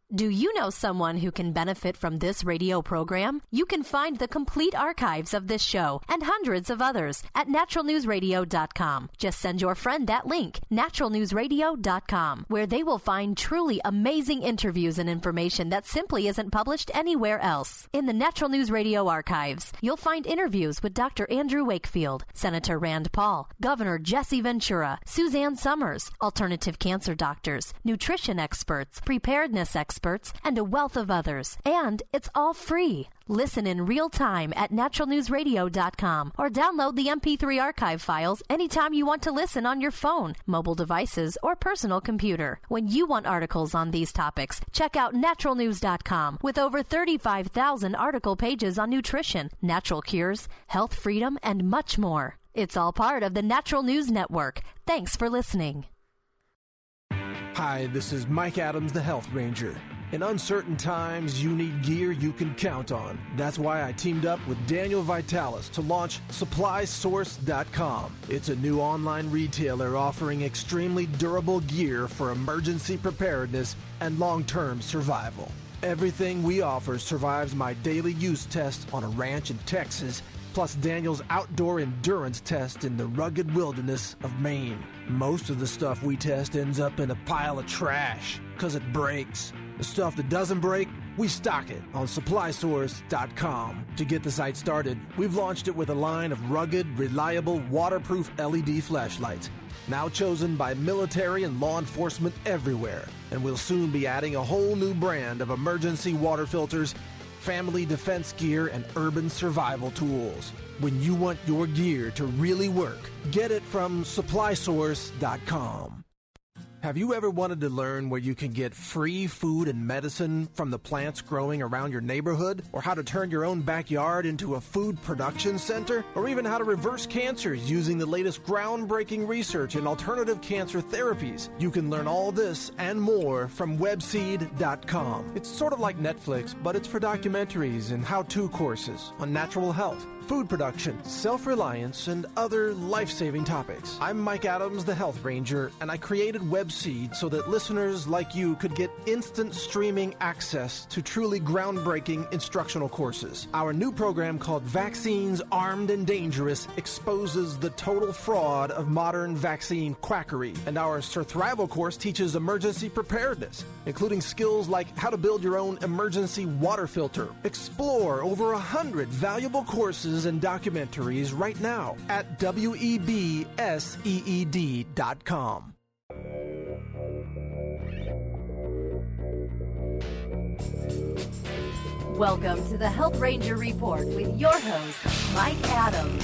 Do you know someone who can benefit from this radio program? You can find the complete archives of this show and hundreds of others at naturalnewsradio.com. Just send your friend that link, naturalnewsradio.com, where they will find truly amazing interviews and information that simply isn't published anywhere else. In the Natural News Radio archives, you'll find interviews with Dr. Andrew Wakefield, Senator Rand Paul, Governor Jesse Ventura, Suzanne Summers, alternative cancer doctors, nutrition experts, preparedness experts, and a wealth of others. And it's all free. Listen in real time at naturalnewsradio.com or download the MP3 archive files anytime you want to listen on your phone, mobile devices, or personal computer. When you want articles on these topics, check out naturalnews.com with over 35,000 article pages on nutrition, natural cures, health freedom, and much more. It's all part of the Natural News Network. Thanks for listening. Hi, this is Mike Adams, the Health Ranger. In uncertain times, you need gear you can count on. That's why I teamed up with Daniel Vitalis to launch SupplySource.com. It's a new online retailer offering extremely durable gear for emergency preparedness and long-term survival. Everything we offer survives my daily use test on a ranch in Texas, plus Daniel's outdoor endurance test in the rugged wilderness of Maine. Most of the stuff we test ends up in a pile of trash because it breaks. The stuff that doesn't break, we stock it on SupplySource.com. To get the site started, we've launched it with a line of rugged, reliable, waterproof LED flashlights, now chosen by military and law enforcement everywhere. And we'll soon be adding a whole new brand of emergency water filters, family defense gear, and urban survival tools. When you want your gear to really work, get it from SupplySource.com. Have you ever wanted to learn where you can get free food and medicine from the plants growing around your neighborhood? Or how to turn your own backyard into a food production center? Or even how to reverse cancers using the latest groundbreaking research in alternative cancer therapies? You can learn all this and more from Webseed.com. It's sort of like Netflix, but it's for documentaries and how-to courses on natural health, food production, self-reliance, and other life-saving topics. I'm Mike Adams, the Health Ranger, and I created Webseed so that listeners like you could get instant streaming access to truly groundbreaking instructional courses. Our new program called Vaccines Armed and Dangerous exposes the total fraud of modern vaccine quackery. And our Surthrival course teaches emergency preparedness, including skills like how to build your own emergency water filter. Explore over 100 valuable courses and documentaries right now at WEBSEED.com. Welcome to the Health Ranger Report with your host, Mike Adams.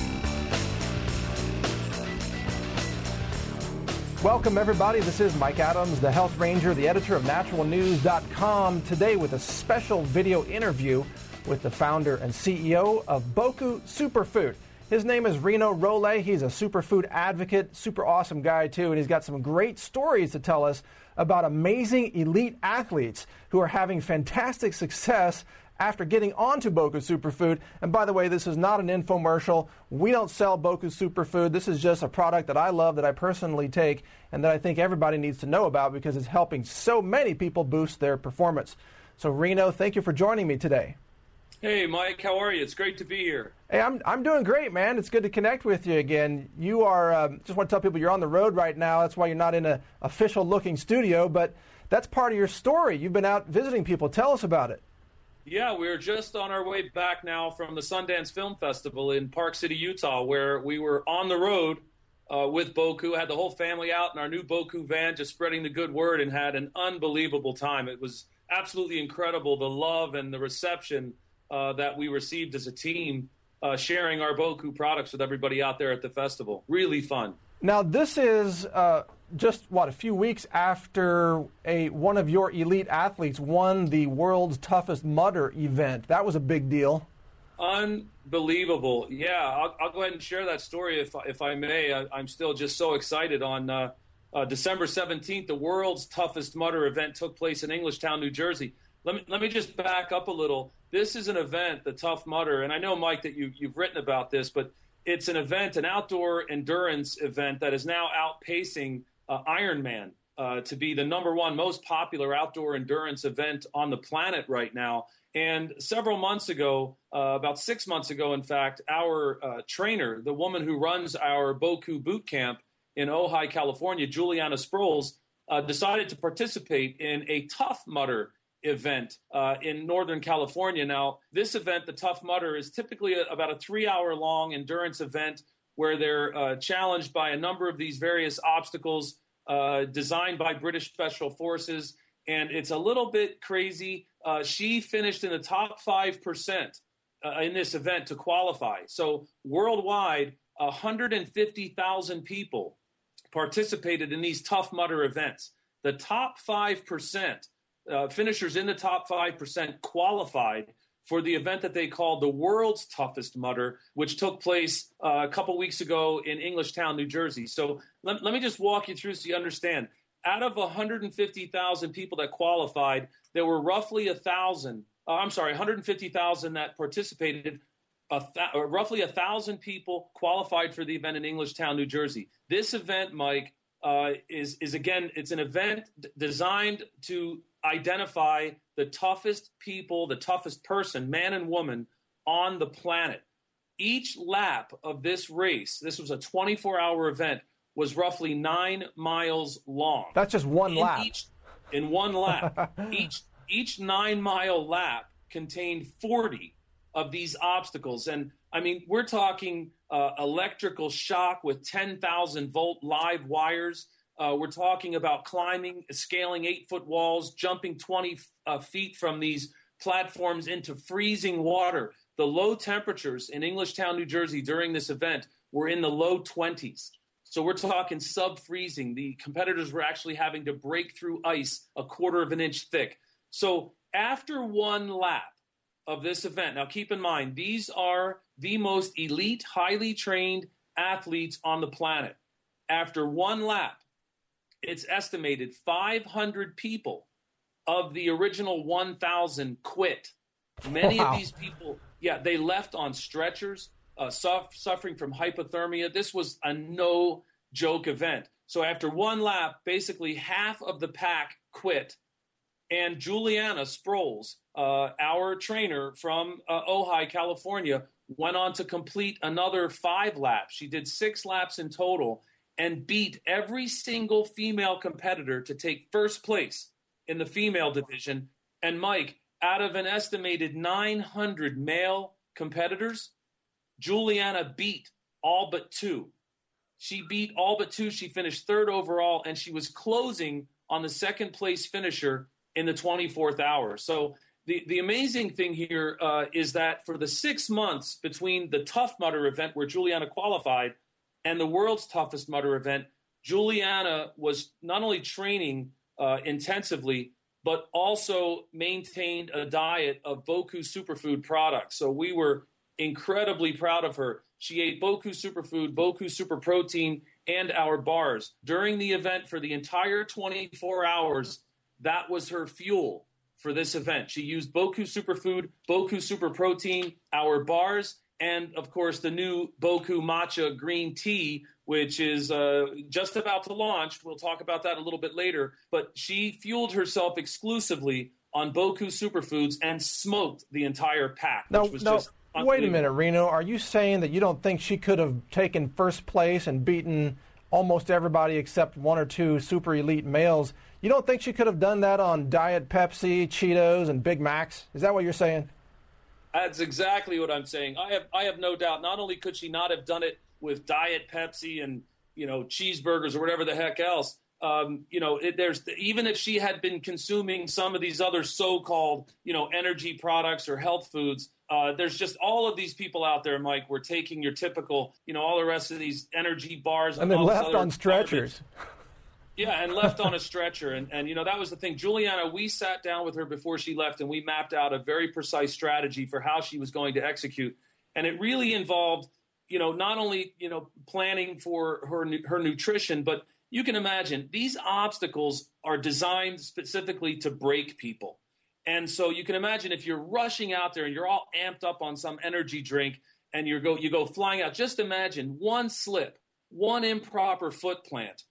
Welcome, everybody. This is Mike Adams, the Health Ranger, the editor of naturalnews.com, today with a special video interview with the founder and CEO of Boku Superfood. His name is Reno Role. He's a superfood advocate, super awesome guy too, and he's got some great stories to tell us about amazing elite athletes who are having fantastic success after getting onto Boku Superfood. And by the way, this is not an infomercial. We don't sell Boku Superfood. This is just a product that I love, that I personally take, and that I think everybody needs to know about because it's helping so many people boost their performance. So Reno, thank you for joining me today. Hey, Mike, how are you? It's great to be here. Hey, I'm doing great, man. It's good to connect with you again. You are, just want to tell people you're on the road right now. That's why you're not in an official-looking studio, but that's part of your story. You've been out visiting people. Tell us about it. Yeah, we're just on our way back now from the Sundance Film Festival in Park City, Utah, where we were on the road with Boku, had the whole family out in our new Boku van, just spreading the good word, and had an unbelievable time. It was absolutely incredible, the love and the reception that we received as a team, sharing our Boku products with everybody out there at the festival. Really fun. Now, this is just, a few weeks after one of your elite athletes won the World's Toughest Mudder event. That was a big deal. Unbelievable. Yeah, I'll go ahead and share that story if I may. I'm still just so excited. On December 17th, the World's Toughest Mudder event took place in Englishtown, New Jersey. Let me just back up a little. This is an event, the Tough Mudder, and I know, Mike, that you've written about this, but it's an event, an outdoor endurance event that is now outpacing Ironman. to be the #1 most popular outdoor endurance event on the planet right now. And several months ago, about 6 months ago, in fact, our trainer, the woman who runs our Boku boot camp in Ojai, California, Juliana Sproles, decided to participate in a Tough Mudder event in Northern California. Now, this event, the Tough Mudder, is typically about a 3-hour-long endurance event where they're challenged by a number of these various obstacles designed by British Special Forces. And it's a little bit crazy. She finished in the top 5% in this event to qualify. So worldwide, 150,000 people participated in these Tough Mudder events. The top 5%, finishers in the top 5% qualified for the event that they called the World's Toughest Mudder, which took place a couple weeks ago in Englishtown, New Jersey. So let me just walk you through so you understand. Out of 150,000 people that qualified, there were roughly 150,000 that participated. Roughly 1,000 people qualified for the event in Englishtown, New Jersey. This event, Mike, is again, it's an event designed to identify the toughest people, the toughest person, man and woman, on the planet. Each lap of this race, this was a 24-hour event, was roughly 9 miles long. That's just one lap. In one lap. Each 9-mile lap contained 40 of these obstacles. And I mean, we're talking electrical shock with 10,000 volt live wires. We're talking about climbing, scaling 8-foot walls, jumping 20 feet from these platforms into freezing water. The low temperatures in Englishtown, New Jersey during this event were in the low 20s. So we're talking sub-freezing. The competitors were actually having to break through ice a 1/4 of an inch thick. So after one lap of this event, now keep in mind, these are the most elite, highly trained athletes on the planet. After one lap, it's estimated 500 people of the original 1,000 quit. Many of these people, they left on stretchers, suffering from hypothermia. This was a no-joke event. So after one lap, basically half of the pack quit. And Juliana Sproles, our trainer from Ojai, California, went on to complete another 5 laps. She did 6 laps in total and beat every single female competitor to take first place in the female division. And Mike, out of an estimated 900 male competitors, Juliana beat all but 2. She beat all but 2. She finished 3rd overall, and she was closing on the second place finisher in the 24th hour. So the amazing thing here is that for the 6 months between the Tough Mudder event where Juliana qualified and the World's Toughest Mudder event, Juliana was not only training intensively, but also maintained a diet of Boku Superfood products. So we were incredibly proud of her. She ate Boku Superfood, Boku Super Protein, and our bars. During the event for the entire 24 hours, that was her fuel for this event. She used Boku Superfood, Boku Super Protein, our bars, and, of course, the new Boku Matcha Green Tea, which is just about to launch. We'll talk about that a little bit later. But she fueled herself exclusively on Boku Superfoods and smoked the entire pack, which was just wait a minute, Reno. Are you saying that you don't think she could have taken first place and beaten almost everybody except 1 or 2 super elite males? You don't think she could have done that on Diet Pepsi, Cheetos, and Big Macs? Is that what you're saying? That's exactly what I'm saying. I have no doubt. Not only could she not have done it with Diet Pepsi and cheeseburgers or whatever the heck else, even if she had been consuming some of these other so-called energy products or health foods, there's just all of these people out there, Mike, were taking your typical, all the rest of these energy bars and then left on stretchers. Yeah, and left on a stretcher. And that was the thing. Juliana, we sat down with her before she left, and we mapped out a very precise strategy for how she was going to execute. And it really involved, not only, planning for her nutrition, but you can imagine these obstacles are designed specifically to break people. And so you can imagine if you're rushing out there and you're all amped up on some energy drink and you go flying out, just imagine one slip, one improper foot plant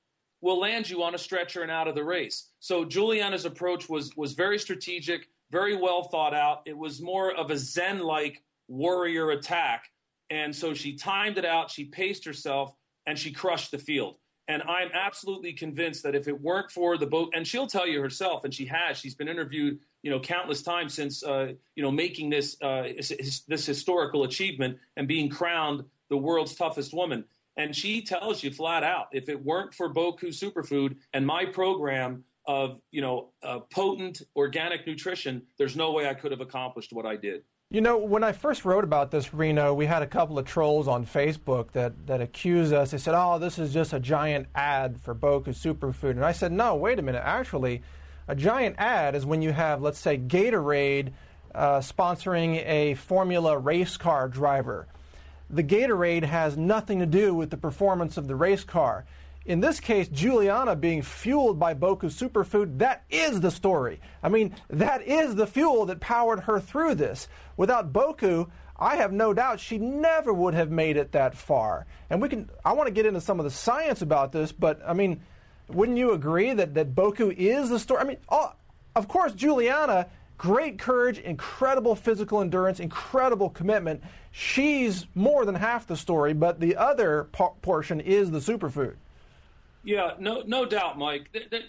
will land you on a stretcher and out of the race. So Juliana's approach was very strategic, very well thought out. It was more of a Zen-like warrior attack. And so she timed it out, she paced herself, and she crushed the field. And I'm absolutely convinced that if it weren't for the boat, and she'll tell you herself, and she's been interviewed, countless times since, making this historical achievement and being crowned the world's toughest woman. And she tells you flat out, if it weren't for Boku Superfood and my program of, potent organic nutrition, there's no way I could have accomplished what I did. When I first wrote about this, Reno, we had a couple of trolls on Facebook that accused us. They said, oh, this is just a giant ad for Boku Superfood. And I said, no, wait a minute. Actually, a giant ad is when you have, let's say, Gatorade sponsoring a Formula race car driver. The Gatorade has nothing to do with the performance of the race car. In this case, Juliana being fueled by Boku Superfood, that is the story. I mean, that is the fuel that powered her through this. Without Boku, I have no doubt she never would have made it that far. And I want to get into some of the science about this, but I mean, wouldn't you agree that Boku is the story? I mean, of course, Juliana, great courage, incredible physical endurance, incredible commitment. She's more than half the story, but the other portion is the superfood. Yeah, no doubt, Mike.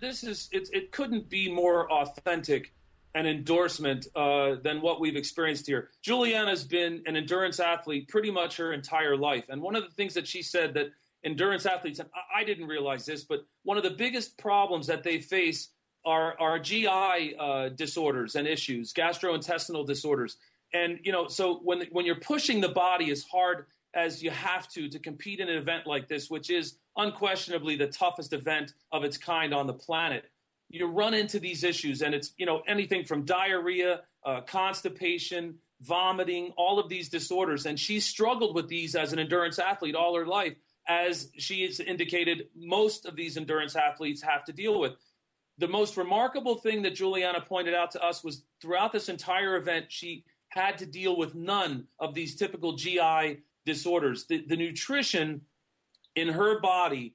It couldn't be more authentic an endorsement than what we've experienced here. Juliana's been an endurance athlete pretty much her entire life. And one of the things that she said that endurance athletes, and I didn't realize this, but one of the biggest problems that they face are GI disorders and issues, gastrointestinal disorders. And, so when you're pushing the body as hard as you have to compete in an event like this, which is unquestionably the toughest event of its kind on the planet, you run into these issues, and it's, anything from diarrhea, constipation, vomiting, all of these disorders. And she struggled with these as an endurance athlete all her life, as she has indicated most of these endurance athletes have to deal with. The most remarkable thing that Juliana pointed out to us was throughout this entire event, she had to deal with none of these typical GI disorders. The nutrition in her body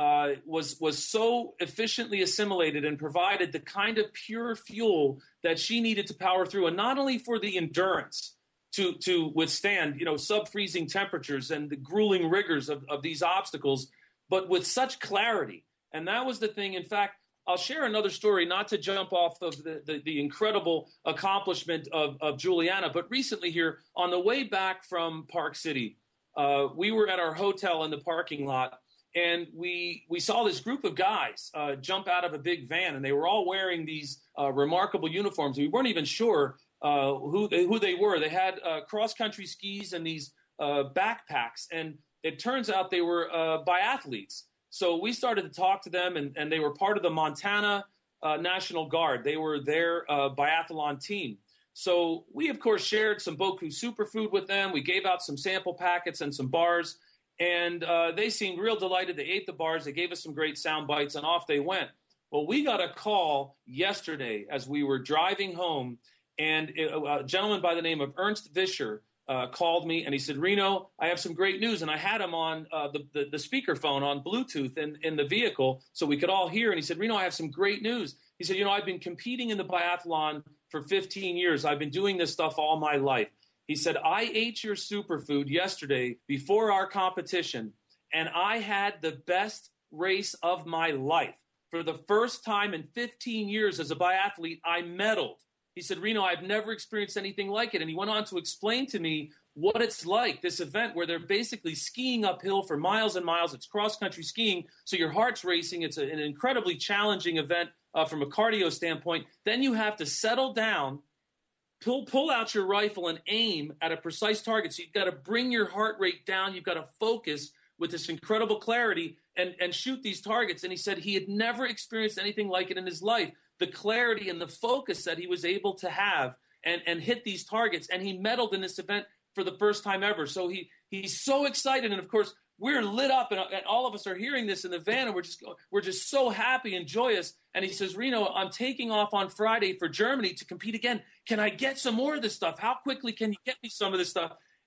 was so efficiently assimilated and provided the kind of pure fuel that she needed to power through, and not only for the endurance to withstand, sub-freezing temperatures and the grueling rigors of these obstacles, but with such clarity. And that was the thing. In fact, I'll share another story, not to jump off of the incredible accomplishment of Juliana, but recently here, on the way back from Park City, we were at our hotel in the parking lot, and we saw this group of guys jump out of a big van, and they were all wearing these remarkable uniforms. We weren't even sure who they were. They had cross-country skis and these backpacks, and it turns out they were biathletes. So we started to talk to them, and they were part of the Montana National Guard. They were their biathlon team. So we, of course, shared some Boku Superfood with them. We gave out some sample packets and some bars, and they seemed real delighted. They ate the bars. They gave us some great sound bites, and off they went. Well, we got a call yesterday as we were driving home, and a gentleman by the name of Ernst Vischer called me, and he said, Reno, I have some great news. And I had him on the speakerphone on Bluetooth in the vehicle so we could all hear. And he said, Reno, I have some great news. He said, I've been competing in the biathlon for 15 years. I've been doing this stuff all my life. He said, I ate your superfood yesterday before our competition, and I had the best race of my life. For the first time in 15 years as a biathlete, I medaled. He said, Reno, I've never experienced anything like it. And he went on to explain to me what it's like, this event where they're basically skiing uphill for miles and miles. It's cross-country skiing, so your heart's racing. It's an incredibly challenging event from a cardio standpoint. Then you have to settle down, pull out your rifle and aim at a precise target. So you've got to bring your heart rate down. You've got to focus with this incredible clarity and shoot these targets. And he said he had never experienced anything like it in his life. The clarity and the focus that he was able to have and hit these targets. And he medaled in this event for the first time ever. So he's so excited. And of course, we're lit up, and all of us are hearing this in the van, and we're just so happy and joyous. And he says, Reno, I'm taking off on Friday for Germany to compete again. Can I get some more of this stuff? How quickly can you get me some of this stuff?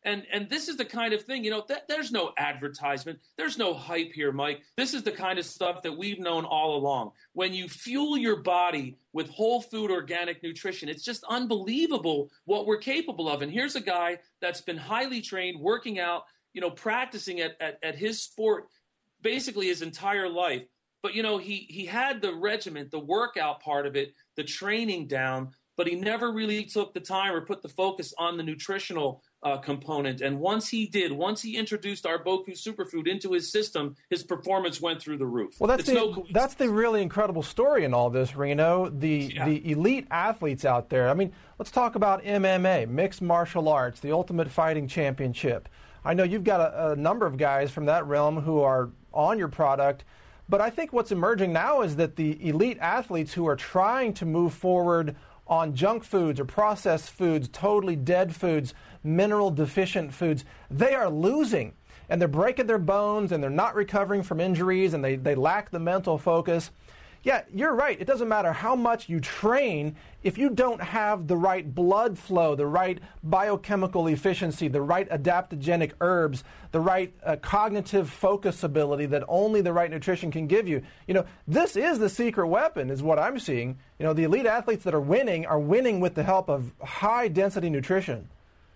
And this is the kind of thing, there's no advertisement. There's no hype here, Mike. This is the kind of stuff that we've known all along. When you fuel your body with whole food organic nutrition, it's just unbelievable what we're capable of. And here's a guy that's been highly trained, working out, practicing at his sport basically his entire life. But, he had the regiment, the workout part of it, the training down, but he never really took the time or put the focus on the nutritional component. And once he introduced our Boku Superfood into his system, his performance went through the roof. Well, that's the really incredible story in all this, Reno. The elite athletes out there. I mean, let's talk about MMA, mixed martial arts, the Ultimate Fighting Championship. I know you've got a number of guys from that realm who are on your product. But I think what's emerging now is that the elite athletes who are trying to move forward on junk foods or processed foods, totally dead foods, mineral deficient foods, they are losing. And they're breaking their bones and they're not recovering from injuries and they lack the mental focus. Yeah, you're right. It doesn't matter how much you train if you don't have the right blood flow, the right biochemical efficiency, the right adaptogenic herbs, the right cognitive focus ability that only the right nutrition can give you. This is the secret weapon is what I'm seeing. The elite athletes that are winning with the help of high density nutrition.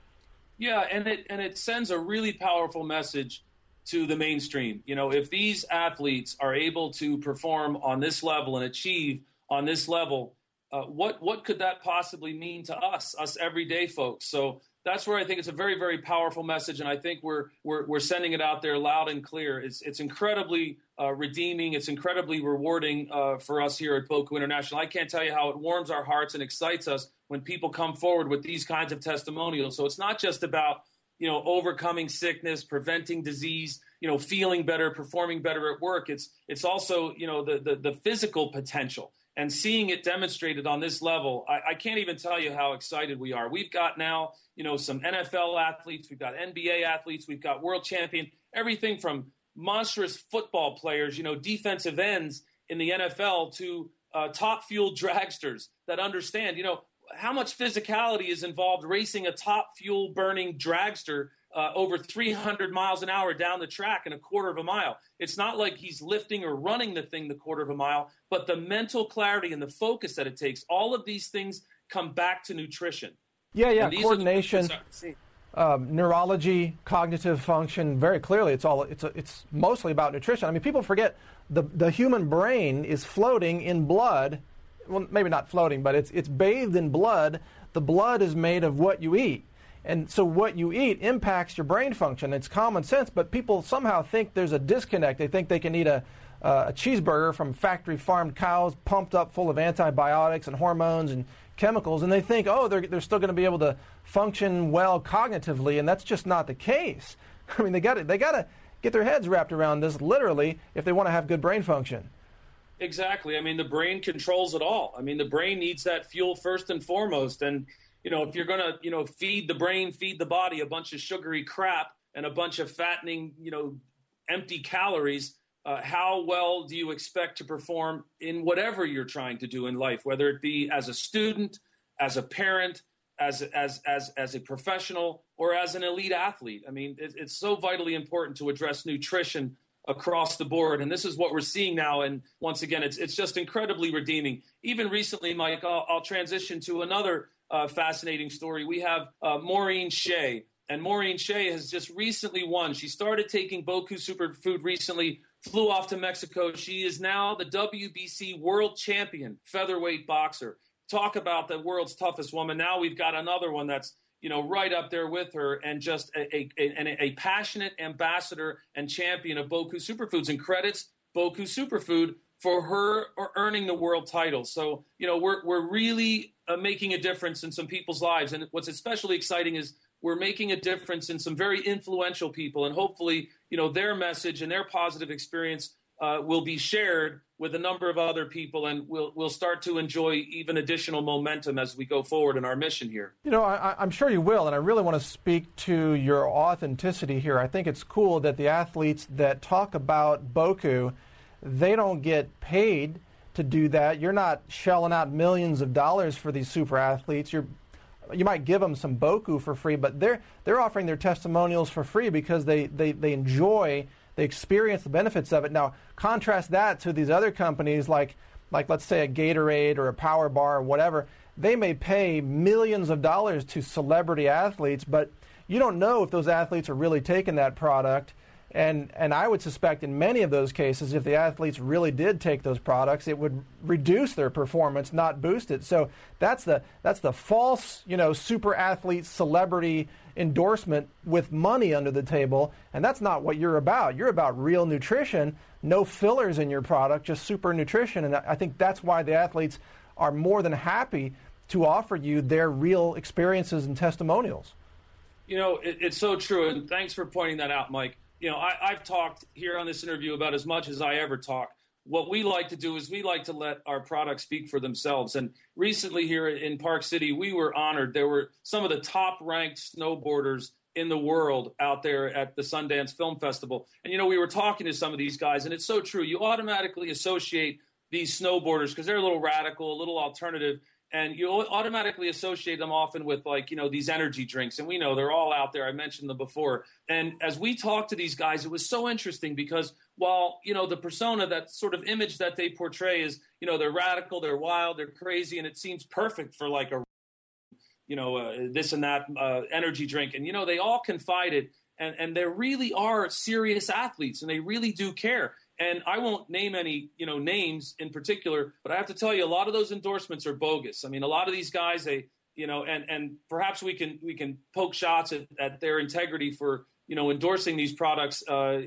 Yeah, and it sends a really powerful message to the mainstream. If these athletes are able to perform on this level and achieve on this level, what could that possibly mean to us everyday folks? So that's where I think it's a very, very powerful message, and I think we're sending it out there loud and clear. It's incredibly redeeming. It's incredibly rewarding for us here at Boku International. I can't tell you how it warms our hearts and excites us when people come forward with these kinds of testimonials. So it's not just about overcoming sickness, preventing disease, feeling better, performing better at work. It's also, the physical potential and seeing it demonstrated on this level. I can't even tell you how excited we are. We've got now, some NFL athletes, we've got NBA athletes, we've got world champion, everything from monstrous football players, defensive ends in the NFL to top fuel dragsters that understand, how much physicality is involved racing a top fuel burning dragster over 300 miles an hour down the track in a quarter of a mile. It's not like he's lifting or running the thing the quarter of a mile, but the mental clarity and the focus that it takes, all of these things come back to nutrition. Yeah, coordination, neurology, cognitive function, very clearly it's mostly about nutrition. I mean, people forget the human brain is floating in blood. Well, maybe not floating, but it's bathed in blood. The blood is made of what you eat. And so what you eat impacts your brain function. It's common sense, but people somehow think there's a disconnect. They think they can eat a cheeseburger from factory-farmed cows pumped up full of antibiotics and hormones and chemicals, and they think, they're still going to be able to function well cognitively, and that's just not the case. I mean, they got to get their heads wrapped around this literally if they want to have good brain function. Exactly. I mean, the brain controls it all. I mean, the brain needs that fuel first and foremost. And, if you're going to, feed the brain, feed the body a bunch of sugary crap and a bunch of fattening, empty calories, how well do you expect to perform in whatever you're trying to do in life, whether it be as a student, as a parent, as a professional, or as an elite athlete? I mean, it's so vitally important to address nutrition across the board. And this is what we're seeing now. And once again, it's just incredibly redeeming. Even recently, Mike, I'll transition to another fascinating story. We have Maureen Shea. And Maureen Shea has just recently won. She started taking Boku Superfood recently, flew off to Mexico. She is now the WBC world champion featherweight boxer. Talk about the world's toughest woman. Now we've got another one that's right up there with her, and just a passionate ambassador and champion of Boku Superfoods, and credits Boku Superfood for her earning the world title. So, we're really making a difference in some people's lives. And what's especially exciting is we're making a difference in some very influential people, and hopefully, their message and their positive experience will be shared with a number of other people, and we'll start to enjoy even additional momentum as we go forward in our mission here. I'm sure you will, and I really want to speak to your authenticity here. I think it's cool that the athletes that talk about Boku, they don't get paid to do that. You're not shelling out millions of dollars for these super athletes. you might give them some Boku for free, but they're offering their testimonials for free because they enjoy, they experience the benefits of it. Now, contrast that to these other companies like let's say a Gatorade or a Power Bar or whatever. They may pay millions of dollars to celebrity athletes, but you don't know if those athletes are really taking that product. And I would suspect in many of those cases, if the athletes really did take those products, it would reduce their performance, not boost it. So that's the false, super athlete celebrity endorsement with money under the table, and that's not what you're about. You're about real nutrition, no fillers in your product, just super nutrition. And I think that's why the athletes are more than happy to offer you their real experiences and testimonials. It's so true, and thanks for pointing that out, Mike. I've talked here on this interview about as much as I ever talk. What we like to do is we like to let our products speak for themselves. And recently here in Park City, we were honored. There were some of the top-ranked snowboarders in the world out there at the Sundance Film Festival. And, we were talking to some of these guys, and it's so true. You automatically associate these snowboarders because they're a little radical, a little alternative, and you automatically associate them often with these energy drinks. And we know they're all out there. I mentioned them before. And as we talked to these guys, it was so interesting because while, the persona, that sort of image that they portray is, they're radical, they're wild, they're crazy, and it seems perfect for this and that energy drink. And, they all confided and they really are serious athletes and they really do care. And I won't name any, names in particular, but I have to tell you, a lot of those endorsements are bogus. I mean, a lot of these guys, and perhaps we can poke shots at their integrity for, endorsing these products,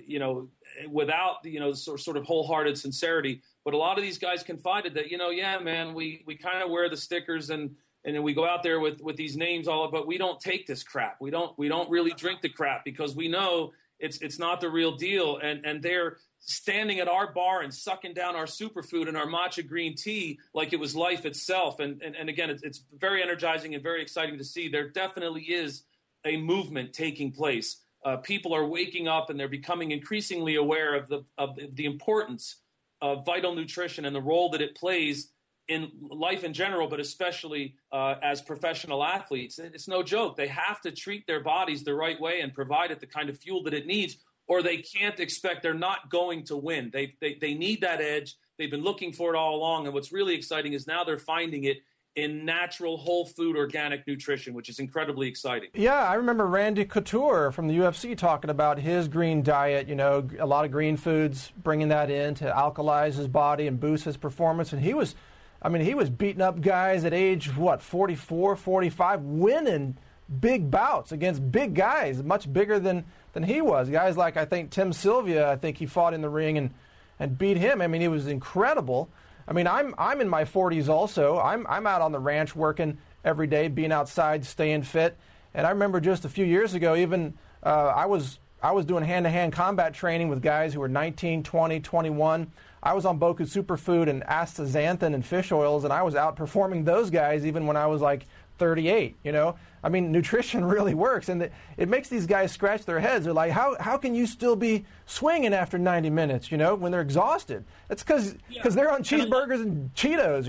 without, sort of wholehearted sincerity. But a lot of these guys confided that, yeah, man, we kind of wear the stickers and then we go out there with these names but we don't take this crap. We don't really drink the crap because we know it's not the real deal. And they're standing at our bar and sucking down our superfood and our matcha green tea like it was life itself. And again, it's very energizing and very exciting to see. There definitely is a movement taking place. People are waking up and they're becoming increasingly aware of the importance of vital nutrition and the role that it plays in life in general, but especially as professional athletes. It's no joke. They have to treat their bodies the right way and provide it the kind of fuel that it needs, or they can't expect, they're not going to win. They need that edge. They've been looking for it all along. And what's really exciting is now they're finding it in natural, whole food, organic nutrition, which is incredibly exciting. Yeah, I remember Randy Couture from the UFC talking about his green diet, a lot of green foods, bringing that in to alkalize his body and boost his performance. And he was beating up guys at age, 44, 45, winning big bouts against big guys, much bigger than he was. Guys like, I think, Tim Sylvia, I think he fought in the ring and beat him. I mean, he was incredible. I mean, I'm in my 40s also. I'm out on the ranch working every day, being outside, staying fit. And I remember just a few years ago, even I was doing hand-to-hand combat training with guys who were 19, 20, 21. I was on Boku Superfood and astaxanthin and fish oils, and I was outperforming those guys even when I was like 38, I mean, nutrition really works, and it makes these guys scratch their heads. They're like, how can you still be swinging after 90 minutes, when they're exhausted? It's because they're on cheeseburgers and Cheetos,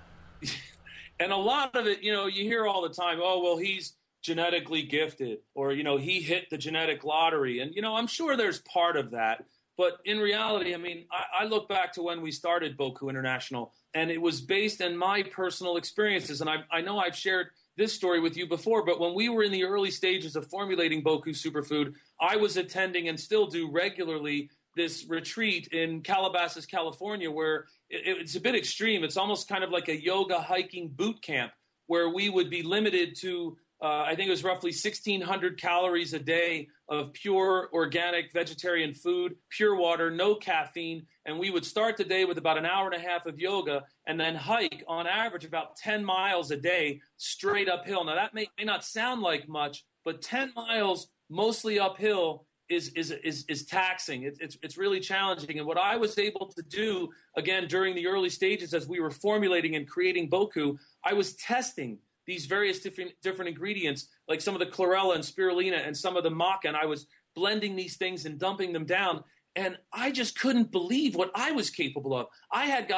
And a lot of it, you hear all the time, oh, well, he's genetically gifted, or, he hit the genetic lottery. And, I'm sure there's part of that. But in reality, I mean, I look back to when we started Boku International, and it was based on my personal experiences. And I know I've shared this story with you before, but when we were in the early stages of formulating Boku Superfood, I was attending and still do regularly this retreat in Calabasas, California, where it's a bit extreme. It's almost kind of like a yoga hiking boot camp where we would be limited to, I think it was roughly 1,600 calories a day of pure organic vegetarian food, pure water, no caffeine. And we would start the day with about an hour and a half of yoga and then hike on average about 10 miles a day straight uphill. Now that may not sound like much, but 10 miles mostly uphill is taxing. It's really challenging. And what I was able to do, again, during the early stages as we were formulating and creating Boku, I was testing these various different ingredients, like some of the chlorella and spirulina and some of the maca, and I was blending these things and dumping them down. And I just couldn't believe what I was capable of. I had guys,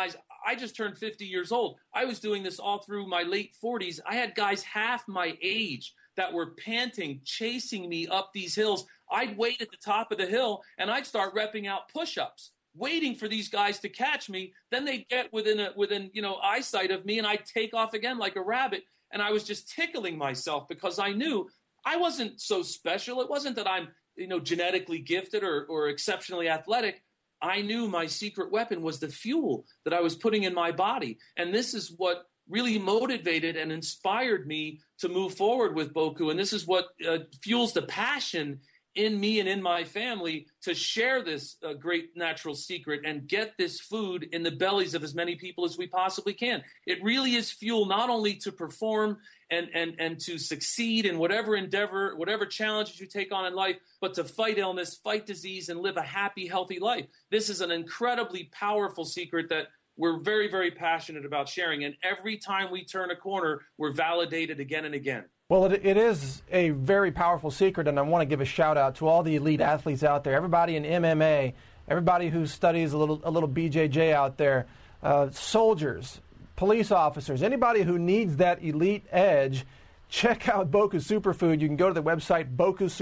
I just turned 50 years old. I was doing this all through my late 40s. I had guys half my age that were panting, chasing me up these hills. I'd wait at the top of the hill, and I'd start repping out push-ups, waiting for these guys to catch me. Then they'd get within eyesight of me, and I'd take off again like a rabbit. And I was just tickling myself because I knew I wasn't so special. It wasn't that I'm genetically gifted or exceptionally athletic. I knew my secret weapon was the fuel that I was putting in my body. And this is what really motivated and inspired me to move forward with Boku. And this is what fuels the passion in me and in my family to share this great natural secret and get this food in the bellies of as many people as we possibly can. It really is fuel not only to perform and to succeed in whatever endeavor, whatever challenges you take on in life, but to fight illness, fight disease, and live a happy, healthy life. This is an incredibly powerful secret that we're very, very passionate about sharing. And every time we turn a corner, we're validated again and again. Well, it is a very powerful secret, and I want to give a shout-out to all the elite athletes out there, everybody in MMA, everybody who studies a little BJJ out there, soldiers, police officers, anybody who needs that elite edge, check out Boku Superfood. You can go to the website,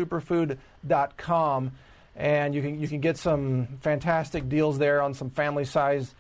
bokusuperfood.com, and you can get some fantastic deals there on some family-sized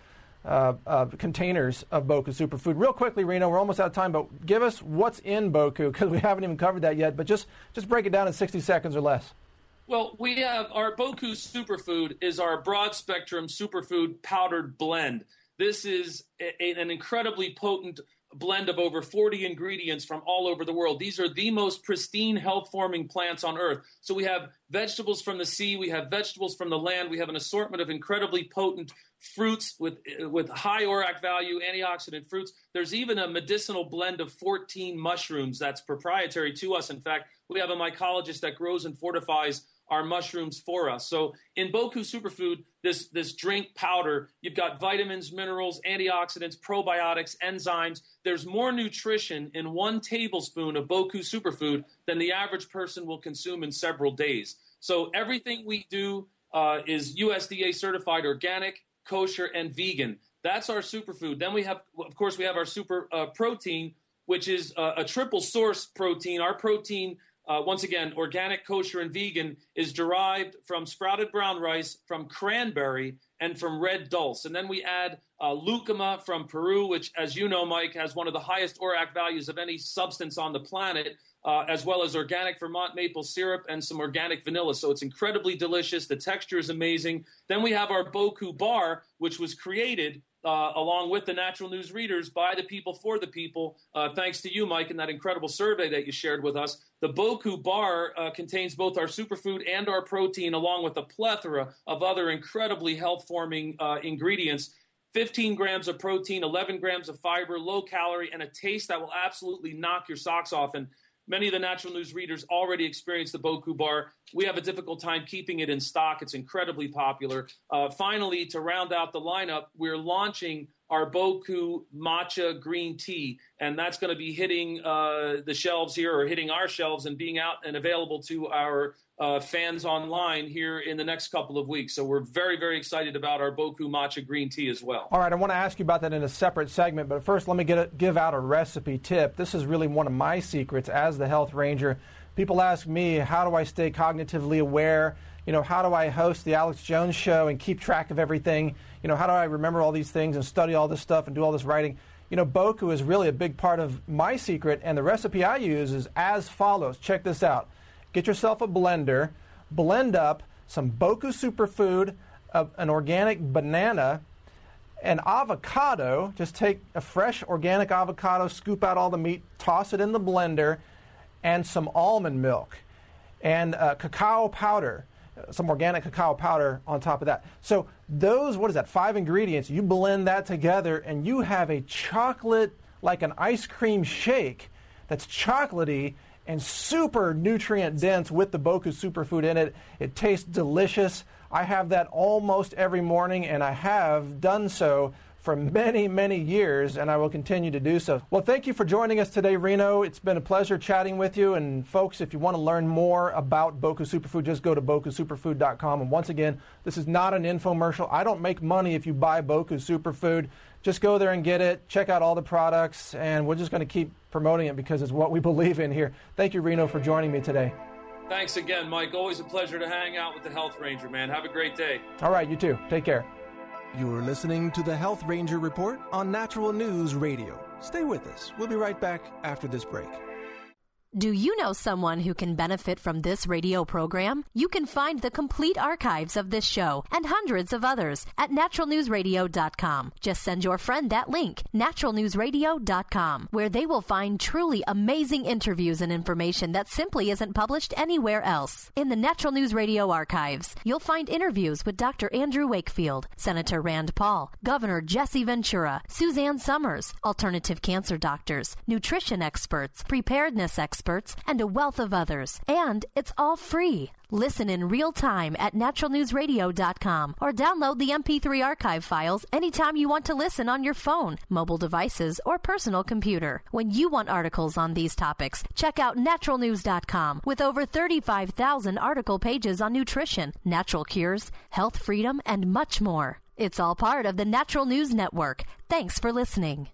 containers of Boku Superfood. Real quickly, Reno, we're almost out of time, but give us what's in Boku, because we haven't even covered that yet, but just break it down in 60 seconds or less. Well, we have our Boku Superfood is our broad-spectrum superfood powdered blend. This is an incredibly potent blend of over 40 ingredients from all over the world. These are the most pristine, health-forming plants on Earth. So we have vegetables from the sea, we have vegetables from the land, we have an assortment of incredibly potent fruits with high ORAC value, antioxidant fruits. There's even a medicinal blend of 14 mushrooms that's proprietary to us. In fact, we have a mycologist that grows and fortifies our mushrooms for us. So in Boku Superfood, this drink powder, you've got vitamins, minerals, antioxidants, probiotics, enzymes. There's more nutrition in 1 tablespoon of Boku Superfood than the average person will consume in several days. So everything we do is USDA certified organic, kosher, and vegan. That's our superfood. Then we have our super protein, which is a triple source protein. Our protein, once again, organic, kosher, and vegan, is derived from sprouted brown rice, from cranberry, and from red dulse. And then we add lucuma from Peru, which, as you know, Mike, has one of the highest ORAC values of any substance on the planet, as well as organic Vermont maple syrup and some organic vanilla. So it's incredibly delicious. The texture is amazing. Then we have our Boku bar, which was created along with the Natural News readers by the people for the people, thanks to you, Mike, and that incredible survey that you shared with us. The Boku bar contains both our superfood and our protein, along with a plethora of other incredibly health-forming ingredients. 15 grams of protein, 11 grams of fiber, low calorie, and a taste that will absolutely knock your socks off. And many of the Natural News readers already experienced the Boku bar. We have a difficult time keeping it in stock. It's incredibly popular. Finally, to round out the lineup, we're launching our Boku matcha green tea, and that's going to be hitting the shelves here, or hitting our shelves and being out and available to our fans online here in the next couple of weeks. So we're very, very excited about our Boku matcha green tea as well. All right, I want to ask you about that in a separate segment, but first let me give out a recipe tip. This is really one of my secrets as the Health Ranger. People ask me, how do I stay cognitively aware? How do I host the Alex Jones Show and keep track of everything? How do I remember all these things and study all this stuff and do all this writing? Boku is really a big part of my secret, and the recipe I use is as follows. Check this out. Get yourself a blender, blend up some Boku Superfood, an organic banana, an avocado. Just take a fresh organic avocado, scoop out all the meat, toss it in the blender, and some almond milk, and cacao powder, some organic cacao powder on top of that. So those, 5 ingredients, you blend that together and you have a chocolate, like an ice cream shake that's chocolatey and super nutrient dense with the Boku Superfood in it. It tastes delicious. I have that almost every morning, and I have done so for many, many years, and I will continue to do so. Well, thank you for joining us today, Reno. It's been a pleasure chatting with you. And folks, if you want to learn more about Boku Superfood, just go to bokusuperfood.com. And once again, this is not an infomercial. I don't make money if you buy Boku Superfood. Just go there and get it. Check out all the products, and we're just going to keep promoting it because it's what we believe in here. Thank you, Reno, for joining me today. Thanks again, Mike. Always a pleasure to hang out with the Health Ranger, man. Have a great day. All right, you too. Take care. You're listening to the Health Ranger Report on Natural News Radio. Stay with us. We'll be right back after this break. Do you know someone who can benefit from this radio program? You can find the complete archives of this show and hundreds of others at naturalnewsradio.com. Just send your friend that link, naturalnewsradio.com, where they will find truly amazing interviews and information that simply isn't published anywhere else. In the Natural News Radio archives, you'll find interviews with Dr. Andrew Wakefield, Senator Rand Paul, Governor Jesse Ventura, Suzanne Summers, alternative cancer doctors, nutrition experts, preparedness experts, and a wealth of others. And it's all free. Listen in real time at naturalnewsradio.com or download the MP3 archive files anytime you want to listen on your phone, mobile devices, or personal computer. When you want articles on these topics, check out naturalnews.com with over 35,000 article pages on nutrition, natural cures, health freedom, and much more. It's all part of the Natural News Network. Thanks for listening.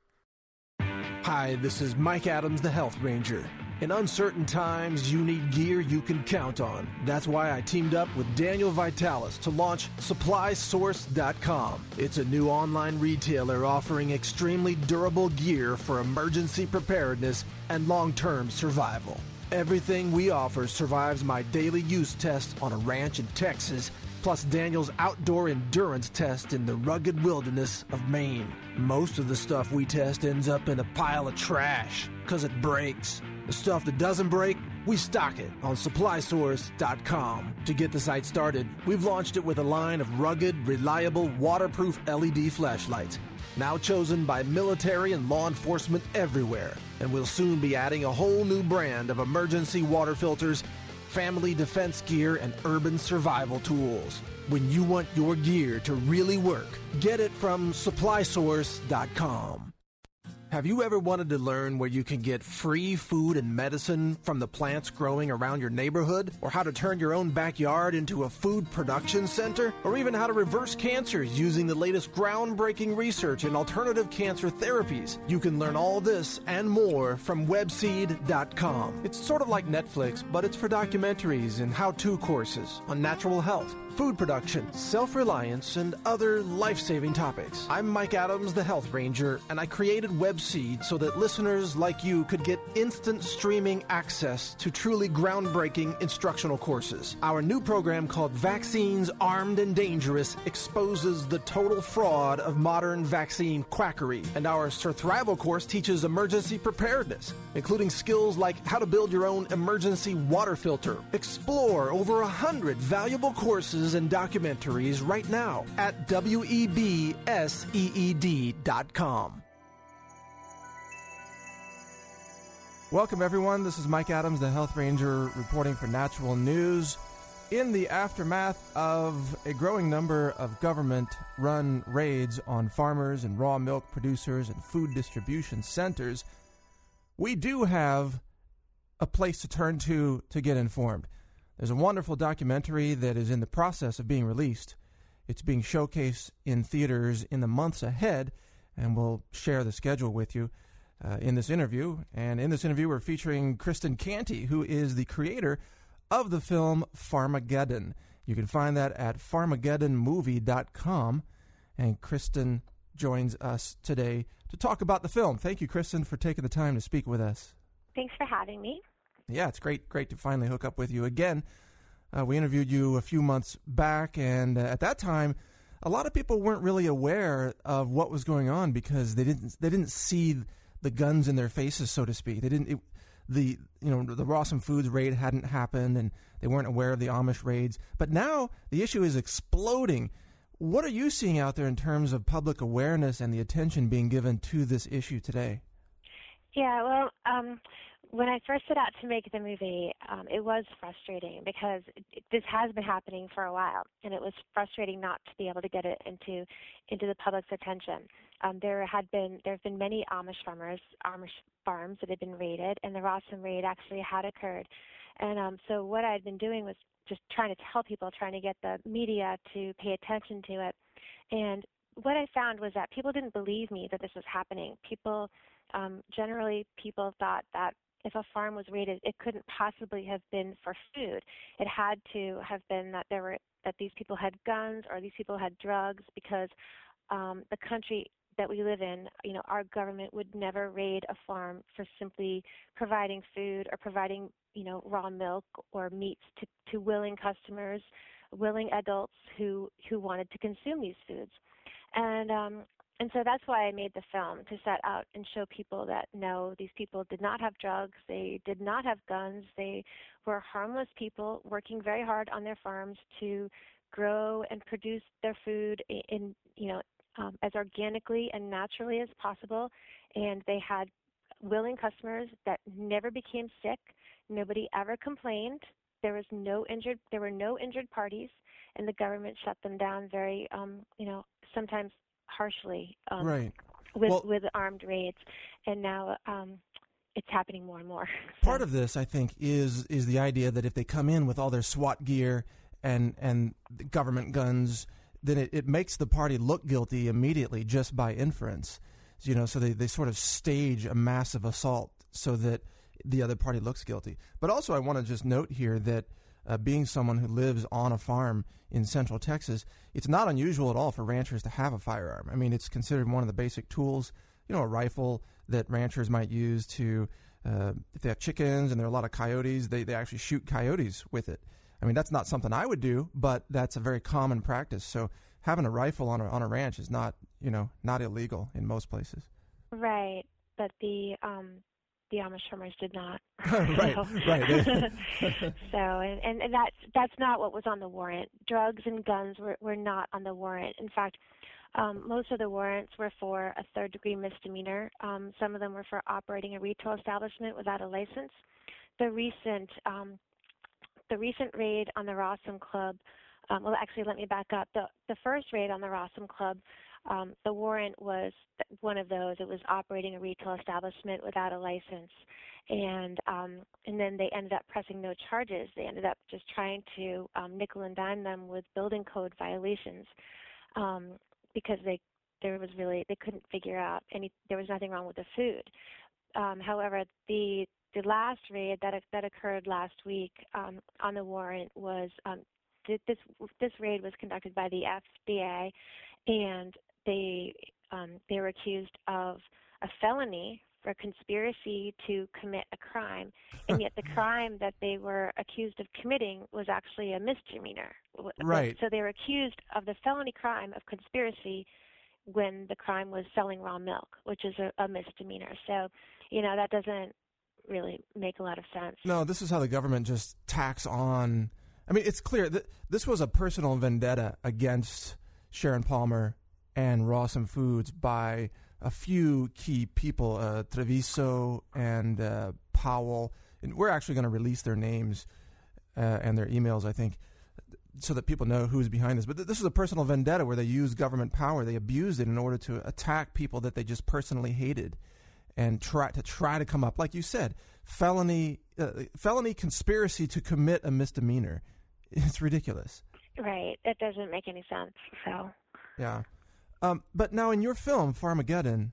Hi, this is Mike Adams, the Health Ranger. In uncertain times, you need gear you can count on. That's why I teamed up with Daniel Vitalis to launch SupplySource.com. It's a new online retailer offering extremely durable gear for emergency preparedness and long-term survival. Everything we offer survives my daily use test on a ranch in Texas, plus Daniel's outdoor endurance test in the rugged wilderness of Maine. Most of the stuff we test ends up in a pile of trash because it breaks. The stuff that doesn't break, we stock it on SupplySource.com. To get the site started, we've launched it with a line of rugged, reliable, waterproof LED flashlights, now chosen by military and law enforcement everywhere. And we'll soon be adding a whole new brand of emergency water filters, family defense gear, and urban survival tools. When you want your gear to really work, get it from SupplySource.com. Have you ever wanted to learn where you can get free food and medicine from the plants growing around your neighborhood? Or how to turn your own backyard into a food production center? Or even how to reverse cancers using the latest groundbreaking research in alternative cancer therapies? You can learn all this and more from Webseed.com. It's sort of like Netflix, but it's for documentaries and how-to courses on natural health, food production, self-reliance, and other life-saving topics. I'm Mike Adams, the Health Ranger, and I created Webseed so that listeners like you could get instant streaming access to truly groundbreaking instructional courses. Our new program called Vaccines Armed and Dangerous exposes the total fraud of modern vaccine quackery. And our Surthrival course teaches emergency preparedness, including skills like how to build your own emergency water filter. Explore over 100 valuable courses and documentaries right now at WEBSEED.com. Welcome, everyone. This is Mike Adams, the Health Ranger, reporting for Natural News. In the aftermath of a growing number of government-run raids on farmers and raw milk producers and food distribution centers, we do have a place to turn to get informed. There's a wonderful documentary that is in the process of being released. It's being showcased in theaters in the months ahead, and we'll share the schedule with you in this interview. And in this interview, we're featuring Kristen Canty, who is the creator of the film Farmageddon. You can find that at farmageddonmovie.com. And Kristen joins us today to talk about the film. Thank you, Kristen, for taking the time to speak with us. Thanks for having me. Yeah, it's great to finally hook up with you again. We interviewed you a few months back, and at that time, a lot of people weren't really aware of what was going on because they didn't see the guns in their faces, so to speak. The Rawson Foods raid hadn't happened, and they weren't aware of the Amish raids. But now the issue is exploding. What are you seeing out there in terms of public awareness and the attention being given to this issue today? Yeah, well, When I first set out to make the movie, it was frustrating because this has been happening for a while, and it was frustrating not to be able to get it into the public's attention. There have been many Amish farms that had been raided, and the Rossum raid actually had occurred. And so what I had been doing was just trying to tell people, trying to get the media to pay attention to it. And what I found was that people didn't believe me that this was happening. Generally people thought that if a farm was raided, it couldn't possibly have been for food. It had to have been that these people had guns or these people had drugs, because the country that we live in, our government would never raid a farm for simply providing food or providing, raw milk or meats to willing customers, willing adults who wanted to consume these foods. And so that's why I made the film, to set out and show people that, no, these people did not have drugs, they did not have guns, they were harmless people working very hard on their farms to grow and produce their food as organically and naturally as possible. And they had willing customers that never became sick. Nobody ever complained. There were no injured parties, and the government shut them down very, sometimes harshly, right. with armed raids, and now it's happening more and more. Part of this, I think, is the idea that if they come in with all their SWAT gear and government guns, then it makes the party look guilty immediately just by inference. So they sort of stage a massive assault so that the other party looks guilty. But also I want to just note here that being someone who lives on a farm in central Texas, it's not unusual at all for ranchers to have a firearm. I mean, it's considered one of the basic tools, a rifle that ranchers might use to, if they have chickens and there are a lot of coyotes, they actually shoot coyotes with it. I mean, that's not something I would do, but that's a very common practice. So having a rifle on a ranch is not illegal in most places. Right, but the Amish farmers did not. Right. So, and that's not what was on the warrant. Drugs and guns were not on the warrant. In fact, most of the warrants were for a third-degree misdemeanor. Some of them were for operating a retail establishment without a license. The recent raid on the Rossum Club, actually, let me back up. The first raid on the Rossum Club, the warrant was one of those. It was operating a retail establishment without a license, and then they ended up pressing no charges. They ended up just trying to nickel and dime them with building code violations, because they couldn't figure out there was nothing wrong with the food. However, the last raid that occurred last week on the warrant was this raid was conducted by the FBI, and they were accused of a felony for conspiracy to commit a crime, and yet the crime that they were accused of committing was actually a misdemeanor. Right. So they were accused of the felony crime of conspiracy when the crime was selling raw milk, which is a misdemeanor. So, that doesn't really make a lot of sense. No, this is how the government just tacks on. I mean, it's clear that this was a personal vendetta against Sharon Palmer and Rossum Foods by a few key people, Treviso and Powell. And we're actually going to release their names and their emails, I think, so that people know who's behind this. But this is a personal vendetta where they use government power. They abused it in order to attack people that they just personally hated and try to come up, like you said, felony conspiracy to commit a misdemeanor. It's ridiculous. Right. It doesn't make any sense. So. Yeah. But now in your film, Farmageddon,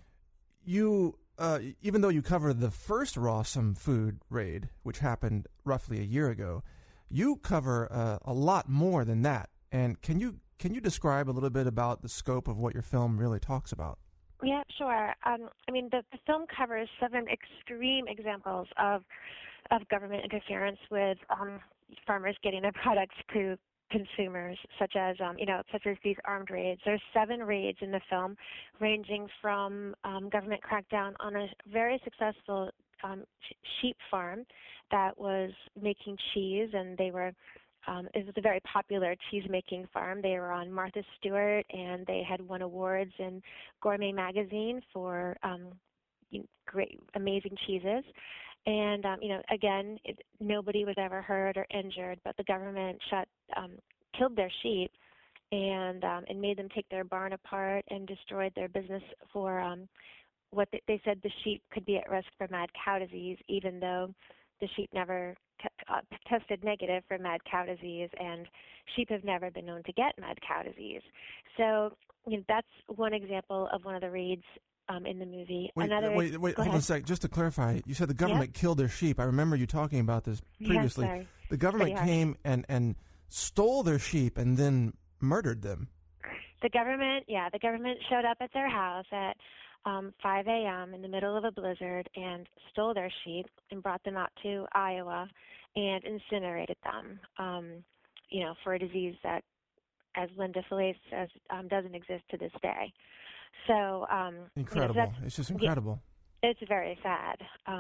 you, even though you cover the first Rossum food raid, which happened roughly a year ago, you cover a lot more than that. And can you describe a little bit about the scope of what your film really talks about? Yeah, sure. The film covers 7 extreme examples of government interference with farmers getting their products to consumers, such as these armed raids. There's 7 raids in the film, ranging from government crackdown on a very successful sheep farm that was making cheese, and they were it was a very popular cheese-making farm. They were on Martha Stewart, and they had won awards in Gourmet magazine for great, amazing cheeses. And, again, nobody was ever hurt or injured, but the government killed their sheep and made them take their barn apart and destroyed their business for what they said the sheep could be at risk for mad cow disease, even though the sheep never tested negative for mad cow disease, and sheep have never been known to get mad cow disease. So that's one example of one of the reads in the movie. Wait, hold on a sec. Just to clarify, you said the government killed their sheep. I remember you talking about this previously. Yes, the government came and stole their sheep and then murdered them. The government showed up at their house at 5 a.m. in the middle of a blizzard and stole their sheep and brought them out to Iowa and incinerated them, for a disease that, as Linda Felice says, doesn't exist to this day. So incredible. It's just incredible. It's very sad.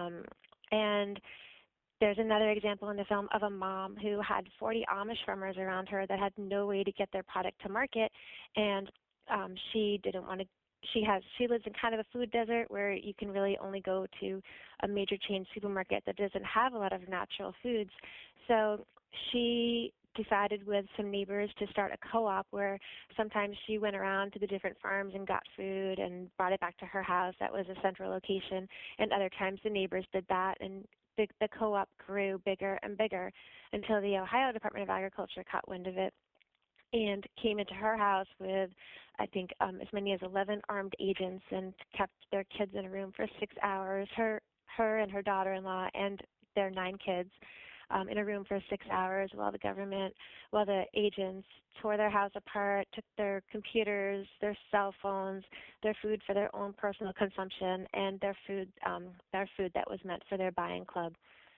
And there's another example in the film of a mom who had 40 Amish farmers around her that had no way to get their product to market, and she didn't want to. She lives in kind of a food desert where you can really only go to a major chain supermarket that doesn't have a lot of natural foods. So she decided with some neighbors to start a co-op where sometimes she went around to the different farms and got food and brought it back to her house. That was a central location. And other times the neighbors did that, and the co-op grew bigger and bigger until the Ohio Department of Agriculture caught wind of it and came into her house with, I think, as many as 11 armed agents and kept their kids in a room for 6 hours, her and her daughter-in-law and their 9 kids in a room for 6 hours while the agents tore their house apart, took their computers, their cell phones, their food for their own personal consumption, and their food that was meant for their buying club.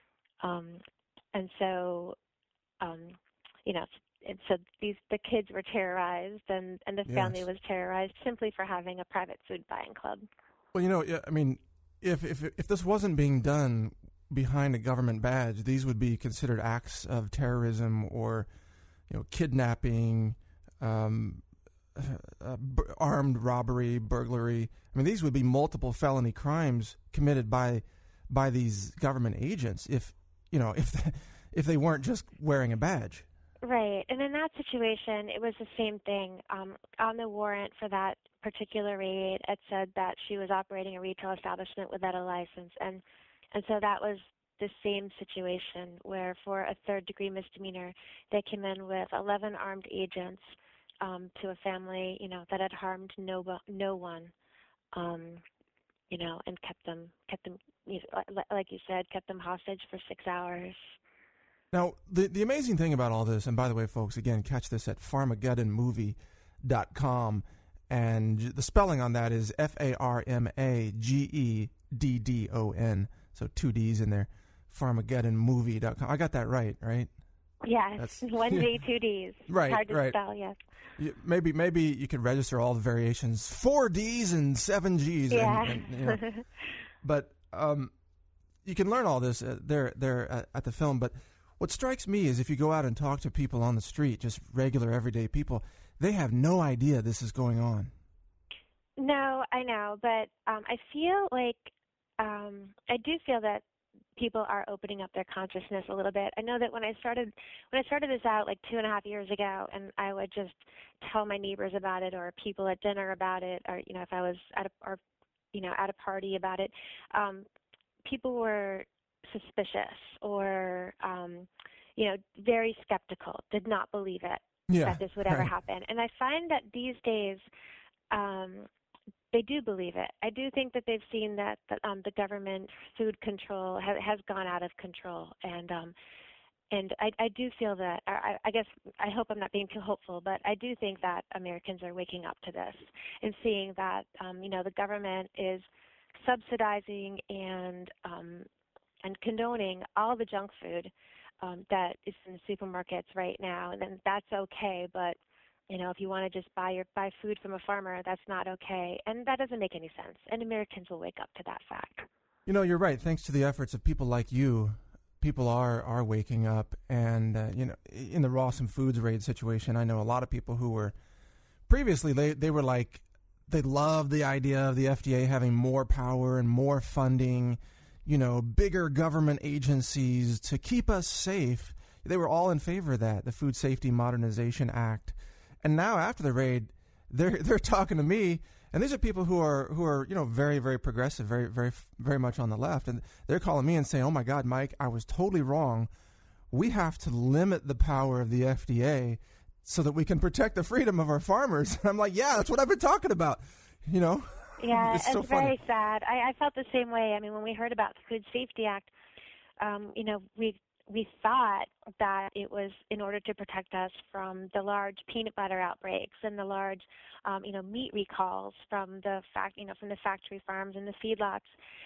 And so the kids were terrorized, and the family was terrorized simply for having a private food buying club. Well, I mean, if this wasn't being done behind a government badge, these would be considered acts of terrorism or, kidnapping, armed robbery, burglary. I mean, these would be multiple felony crimes committed by these government agents if they weren't just wearing a badge. Right. And in that situation, it was the same thing. On the warrant for that particular raid, it said that she was operating a retail establishment without a license. And so that was the same situation where for a third-degree misdemeanor, they came in with 11 armed agents to a family, that had harmed no one, and kept them, like you said, kept them hostage for 6 hours. Now, the amazing thing about all this, and by the way, folks, again, catch this at Farmageddonmovie.com, and the spelling on that is Farmageddon, so 2 Ds in there, Farmageddonmovie.com. I got that right? Yes, 1 D, 2 Ds. Right, hard to right. spell, yes. Maybe you could register all the variations, 4 Ds and 7 Gs. Yeah. But you can learn all this there at the film, but what strikes me is if you go out and talk to people on the street, just regular, everyday people, they have no idea this is going on. No, I know, but I feel like I do feel that people are opening up their consciousness a little bit. I know that when I started this out like 2.5 years ago, and I would just tell my neighbors about it or people at dinner about it, or if I was at a party about it, people were suspicious or very skeptical, did not believe it that this would ever happen. And I find that these days they do believe it. I do think that they've seen that the government food control has gone out of control, and I do feel that, I guess, I hope I'm not being too hopeful, but I do think that Americans are waking up to this and seeing that the government is subsidizing and condoning all the junk food that is in the supermarkets right now, and then that's okay. But if you want to just buy food from a farmer, that's not okay, and that doesn't make any sense. And Americans will wake up to that fact. You're right. Thanks to the efforts of people like you, people are waking up. And in the Rawson Foods raid situation, I know a lot of people who were previously they were like, they loved the idea of the FDA having more power and more funding, bigger government agencies to keep us safe. They were all in favor of that, the Food Safety Modernization Act. And now after the raid, they're talking to me, and these are people who are very, very progressive, very, very, very much on the left, and they're calling me and saying, "Oh my God, Mike, I was totally wrong. We have to limit the power of the FDA so that we can protect the freedom of our farmers." And I'm like, "Yeah, that's what I've been talking about." Yeah, it's so very sad. I felt the same way. I mean, when we heard about the Food Safety Act, we thought that it was in order to protect us from the large peanut butter outbreaks and the large, meat recalls from the factory farms and the feedlots,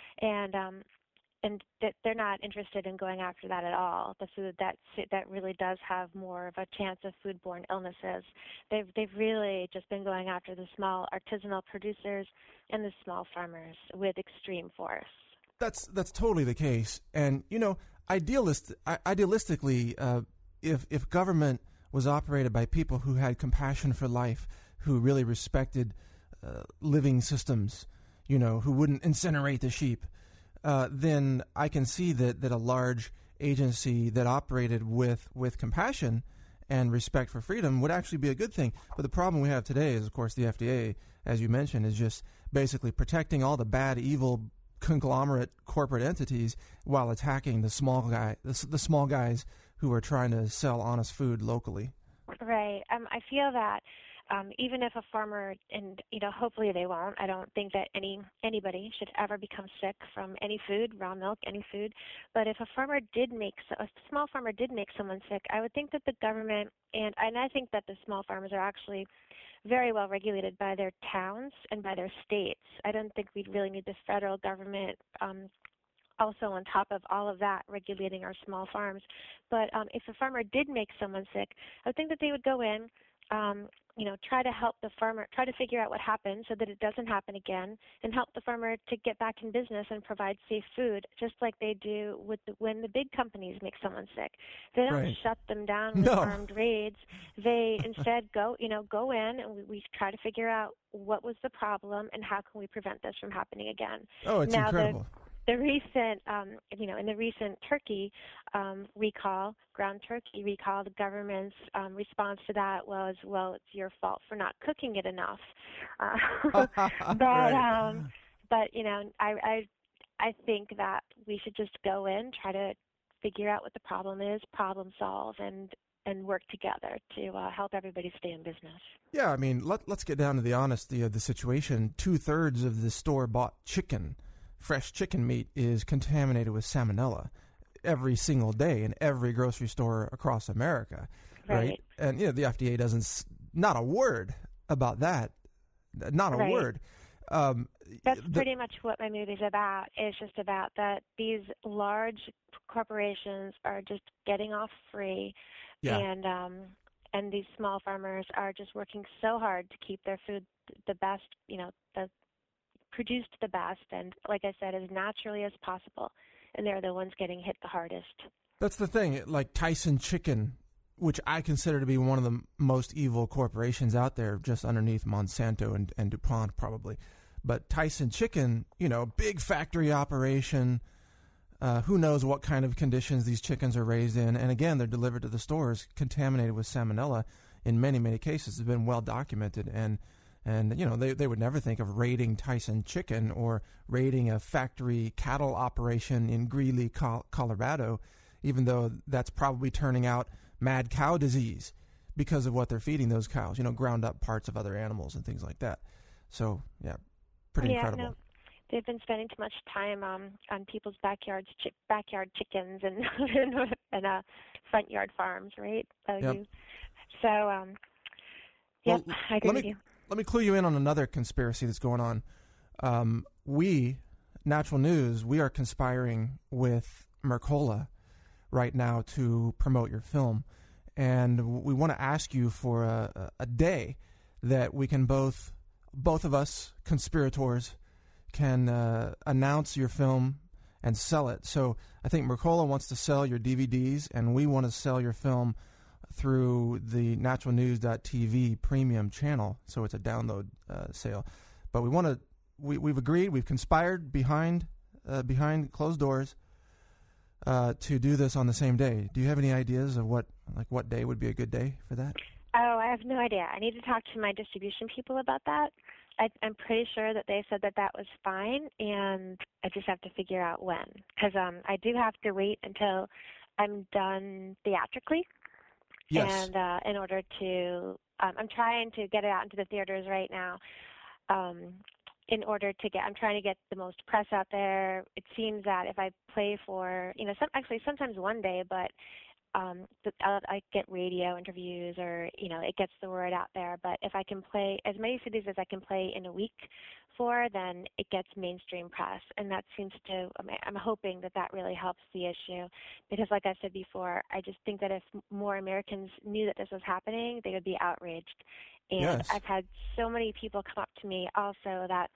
and that they're not interested in going after that at all. The food that really does have more of a chance of foodborne illnesses. They've really just been going after the small artisanal producers and the small farmers with extreme force. That's totally the case, and idealistically, if government was operated by people who had compassion for life, who really respected living systems, who wouldn't incinerate the sheep, then I can see that a large agency that operated with compassion and respect for freedom would actually be a good thing. But the problem we have today is, of course, the FDA, as you mentioned, is just basically protecting all the bad, evil conglomerate corporate entities while attacking the small guys who are trying to sell honest food locally. Right. I feel that even if a farmer, and hopefully they won't. I don't think that anybody should ever become sick from any food, raw milk, any food. But if a small farmer did make someone sick, I would think that the government and I think that the small farmers are actually very well regulated by their towns and by their states. I don't think we'd really need the federal government also on top of all of that regulating our small farms. But if a farmer did make someone sick, I would think that they would go in, try to help the farmer, try to figure out what happened so that it doesn't happen again, and help the farmer to get back in business and provide safe food, just like they do when the big companies make someone sick. They don't shut them down with armed raids. They instead go in and we try to figure out what was the problem and how can we prevent this from happening again. Oh, it's incredible. The recent, in the recent turkey recall, ground turkey recall, the government's response to that was, well, it's your fault for not cooking it enough. But I think that we should just go in, try to figure out what the problem is, problem solve, and work together to help everybody stay in business. Yeah, I mean, let's get down to the honesty of the situation. 2/3 of the store-bought fresh chicken meat is contaminated with salmonella every single day in every grocery store across America, right? And the FDA doesn't, not a word about that, not a word. That's pretty much what my movie's about. It's just about that these large corporations are just getting off free, and these small farmers are just working so hard to keep their food the best, produced the best, and like I said, as naturally as possible, and they're the ones getting hit the hardest. That's the thing, like Tyson Chicken, which I consider to be one of the most evil corporations out there, just underneath Monsanto and DuPont probably. But Tyson Chicken, big factory operation, who knows what kind of conditions these chickens are raised in, and again, they're delivered to the stores contaminated with salmonella in many, many cases. It's been well documented, and they would never think of raiding Tyson Chicken or raiding a factory cattle operation in Greeley, Colorado, even though that's probably turning out mad cow disease because of what they're feeding those cows, ground up parts of other animals and things like that. So, pretty incredible. No, they've been spending too much time on people's backyard chickens and front yard farms, right? Yep. So, well, I agree with you. Let me clue you in on another conspiracy that's going on. We, Natural News, we are conspiring with Mercola right now to promote your film. And we want to ask you for a day that we can both of us, conspirators, can announce your film and sell it. So I think Mercola wants to sell your DVDs, and we want to sell your film through the naturalnews.tv premium channel, so it's a download sale. But we've agreed, we've conspired behind behind closed doors to do this on the same day. Do you have any ideas of what day would be a good day for that? Oh, I have no idea. I need to talk to my distribution people about that. I'm pretty sure that they said that was fine, and I just have to figure out when. Because I do have to wait until I'm done theatrically. Yes. And in order to, I'm trying to get it out into the theaters right now. I'm trying to get the most press out there. It seems that if I play for, sometimes one day, but I get radio interviews, or it gets the word out there. But if I can play as many cities as I can play in a week for, then it gets mainstream press, and that seems to. I'm hoping that really helps the issue, because like I said before, I just think that if more Americans knew that this was happening, they would be outraged. And yes. I've had so many people come up to me also that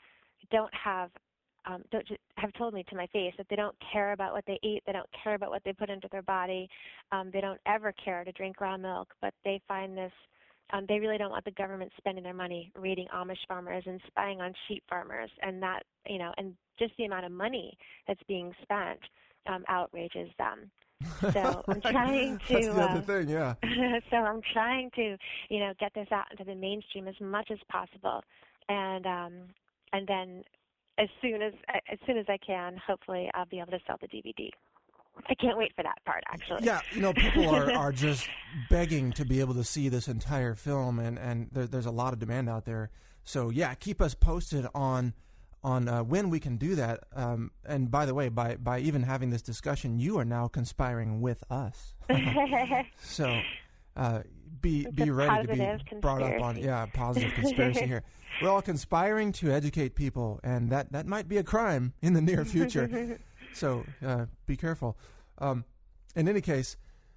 have told me to my face that they don't care about what they eat, they don't care about what they put into their body, they don't ever care to drink raw milk, but they find this, they really don't want the government spending their money raiding Amish farmers and spying on sheep farmers, and that, and just the amount of money that's being spent outrages them. So I'm trying to. That's the other thing, yeah. So I'm trying to, get this out into the mainstream as much as possible, and then as soon as I can, hopefully I'll be able to sell the DVD. I can't wait for that part, actually. Yeah, people are just begging to be able to see this entire film, and there's a lot of demand out there. So yeah, keep us posted on when we can do that. And by the way, by even having this discussion, you are now conspiring with us. So be ready to be brought up on positive conspiracy here. We're all conspiring to educate people, and that might be a crime in the near future. So be careful. In any case,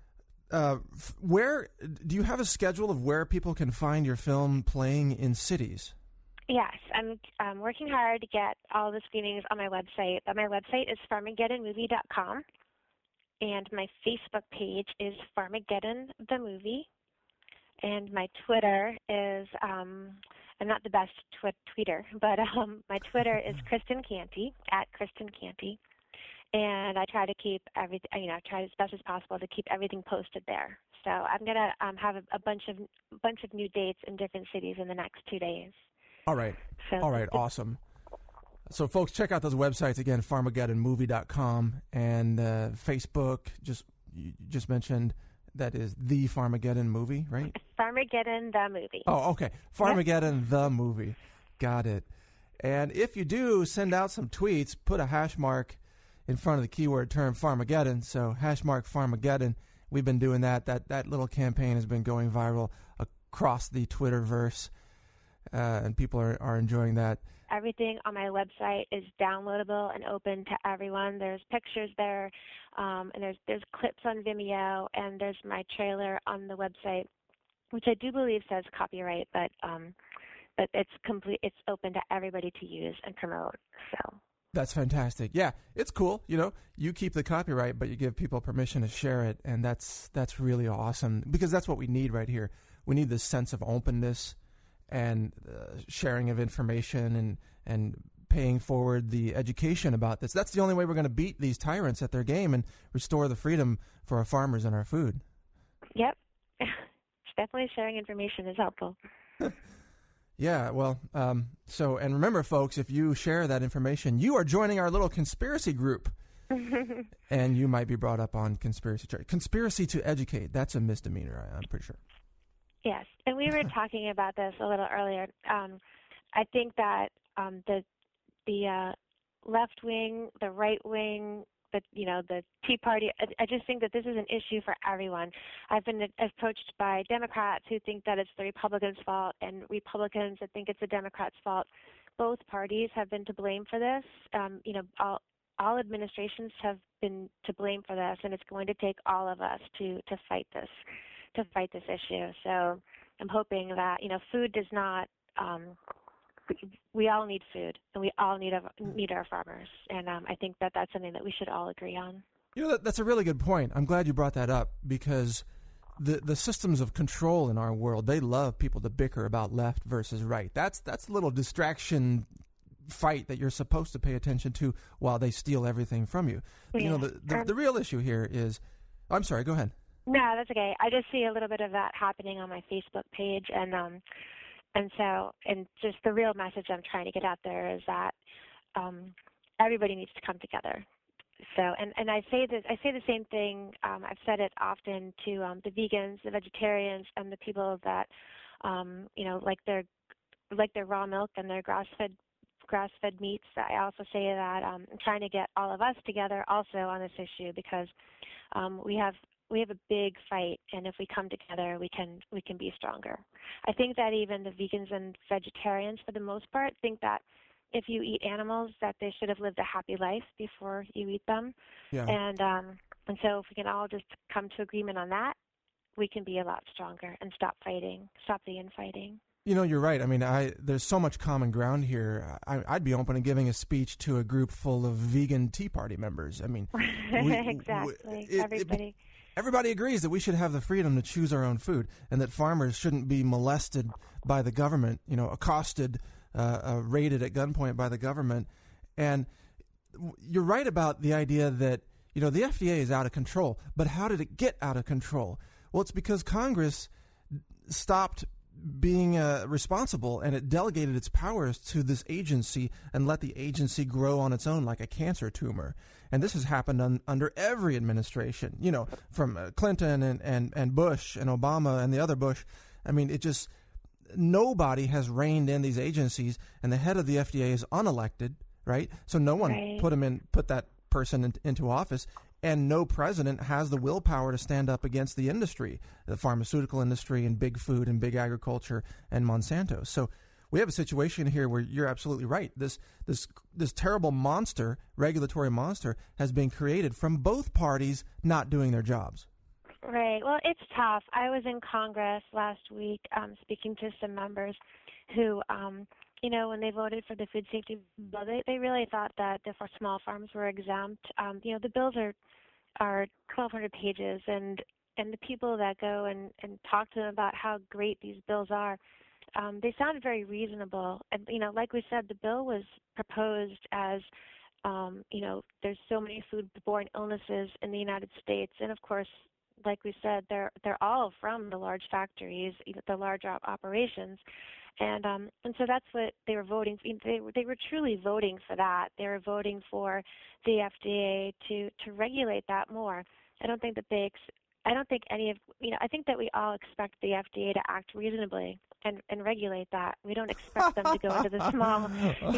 where do you have a schedule of where people can find your film playing in cities? Yes, I'm working hard to get all the screenings on my website. My website is Farmageddonmovie.com, and my Facebook page is Farmageddon the Movie, and my Twitter is I'm not the best tweeter, but my Twitter is Kristen Canty, @KristenCanty, and I try to keep everything. Try as best as possible to keep everything posted there. So I'm gonna have a bunch of new dates in different cities in the next 2 days. All right. Awesome. So, folks, check out those websites again: Farmageddonmovie.com and Facebook. You just mentioned. That is the Farmageddon Movie, right? Farmageddon the Movie. Oh, okay. Farmageddon the Movie. Got it. And if you do send out some tweets, put a hash mark in front of the keyword term Farmageddon. So #Farmageddon. We've been doing that. That little campaign has been going viral across the Twitterverse, and people are enjoying that. Everything on my website is downloadable and open to everyone. There's pictures there, and there's clips on Vimeo, and there's my trailer on the website, which I do believe says copyright, but it's complete. It's open to everybody to use and promote. So that's fantastic. Yeah, it's cool. You keep the copyright, but you give people permission to share it, and that's really awesome, because that's what we need right here. We need this sense of openness and sharing of information and paying forward the education about this. That's the only way we're going to beat these tyrants at their game and restore the freedom for our farmers and our food. Yep. Definitely sharing information is helpful. Yeah, well, and remember, folks, if you share that information, you are joining our little conspiracy group. And you might be brought up on conspiracy charge. Conspiracy to educate, that's a misdemeanor, I'm pretty sure. Yes, and we were talking about this a little earlier. I think that the left wing, the right wing, the Tea Party. I just think that this is an issue for everyone. I've been approached by Democrats who think that it's the Republicans' fault, and Republicans that think it's the Democrats' fault. Both parties have been to blame for this. All administrations have been to blame for this, and it's going to take all of us to fight this. To fight this issue. So I'm hoping that, food does not, we all need food, and we all need our farmers. And I think that that's something that we should all agree on. That's a really good point. I'm glad you brought that up, because the systems of control in our world, they love people to bicker about left versus right. That's a little distraction fight that you're supposed to pay attention to while they steal everything from you. Yeah. You know, the real issue here is, I'm sorry, go ahead. No, that's okay. I just see a little bit of that happening on my Facebook page, and just the real message I'm trying to get out there is that everybody needs to come together. So, and I say the same thing. I've said it often to the vegans, the vegetarians, and the people that like their raw milk and their grass-fed meats. I also say that I'm trying to get all of us together also on this issue, because we have a big fight, and if we come together, we can be stronger. I think that even the vegans and vegetarians, for the most part, think that if you eat animals, that they should have lived a happy life before you eat them. Yeah. And so if we can all just come to agreement on that, we can be a lot stronger and stop the infighting. You know, you're right. I mean, there's so much common ground here. I'd be open to giving a speech to a group full of vegan Tea Party members. I mean, exactly. Everybody agrees that we should have the freedom to choose our own food, and that farmers shouldn't be molested by the government, accosted, raided at gunpoint by the government. And you're right about the idea that, the FDA is out of control. But how did it get out of control? Well, it's because Congress stopped being responsible, and it delegated its powers to this agency and let the agency grow on its own like a cancer tumor. And this has happened under every administration, from Clinton and Bush and Obama and the other Bush. I mean, nobody has reined in these agencies, and the head of the FDA is unelected, right? So no one put that person into office. And no president has the willpower to stand up against the industry, the pharmaceutical industry and big food and big agriculture and Monsanto. So we have a situation here where you're absolutely right. This terrible monster, regulatory monster, has been created from both parties not doing their jobs. Right. Well, it's tough. I was in Congress last week speaking to some members who when they voted for the food safety bill, they really thought that the small farms were exempt. The bills are 1,200 pages, and the people that go and talk to them about how great these bills are, they sound very reasonable. And, like we said, the bill was proposed as, there's so many foodborne illnesses in the United States, and of course, like we said, they're all from the large factories, the large operations. And so that's what they were voting for. They were truly voting for that. They were voting for the FDA to regulate that more. I don't think that I think that we all expect the FDA to act reasonably and regulate that. We don't expect them to go into the small,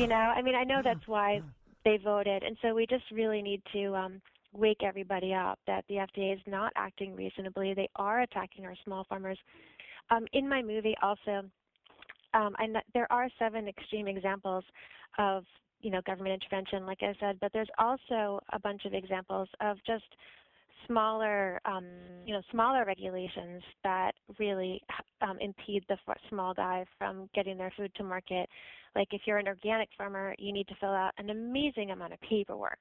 I know that's why they voted. And so we just really need to wake everybody up that the FDA is not acting reasonably. They are attacking our small farmers. In my movie also, and there are 7 extreme examples of, government intervention, like I said, but there's also a bunch of examples of just smaller regulations that really impede the small guy from getting their food to market. Like if you're an organic farmer, you need to fill out an amazing amount of paperwork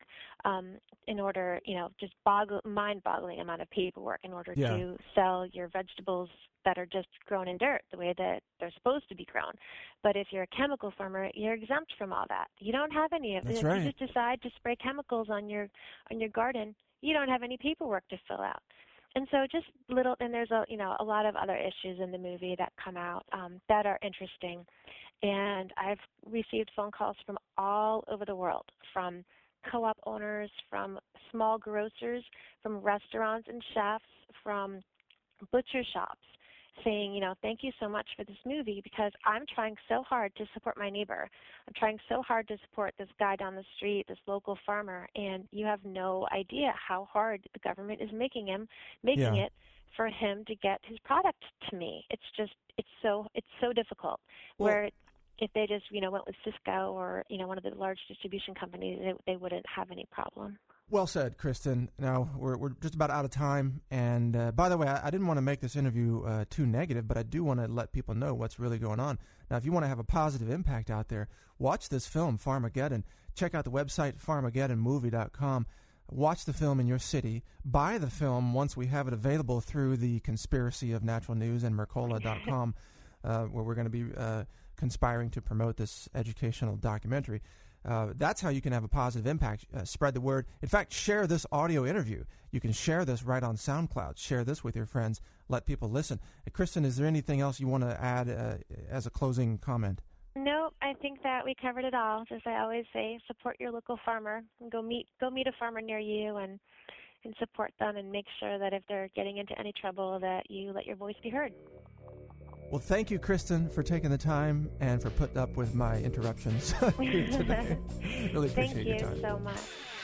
in order, just mind-boggling amount of paperwork in order to sell your vegetables that are just grown in dirt the way that they're supposed to be grown. But if you're a chemical farmer, you're exempt from all that. You don't have any of it. If you just decide to spray chemicals on your garden, you don't have any paperwork to fill out. And so and there's a lot of other issues in the movie that come out that are interesting. And I've received phone calls from all over the world, from co-op owners, from small grocers, from restaurants and chefs, from butcher shops, saying, thank you so much for this movie, because I'm trying so hard to support my neighbor. I'm trying so hard to support this guy down the street, this local farmer, and you have no idea how hard the government is making it for him to get his product to me. It's so difficult. Well, where if they just, went with Cisco or, one of the large distribution companies, they wouldn't have any problem. Well said, Kristen. Now, we're just about out of time. And by the way, I didn't want to make this interview too negative, but I do want to let people know what's really going on. Now, if you want to have a positive impact out there, watch this film, Farmageddon. Check out the website, farmageddonmovie.com. Watch the film in your city. Buy the film once we have it available through the Conspiracy of Natural News and Mercola.com, where we're going to be conspiring to promote this educational documentary. That's how you can have a positive impact. Spread the word. In fact, share this audio interview. You can share this right on SoundCloud. Share this with your friends. Let people listen. Kristen, is there anything else you want to add as a closing comment? No, I think that we covered it all. As I always say, support your local farmer. And go meet a farmer near you and support them, and make sure that if they're getting into any trouble that you let your voice be heard. Well, thank you, Kristen, for taking the time and for putting up with my interruptions here today. Really appreciate your time. Thank you so much.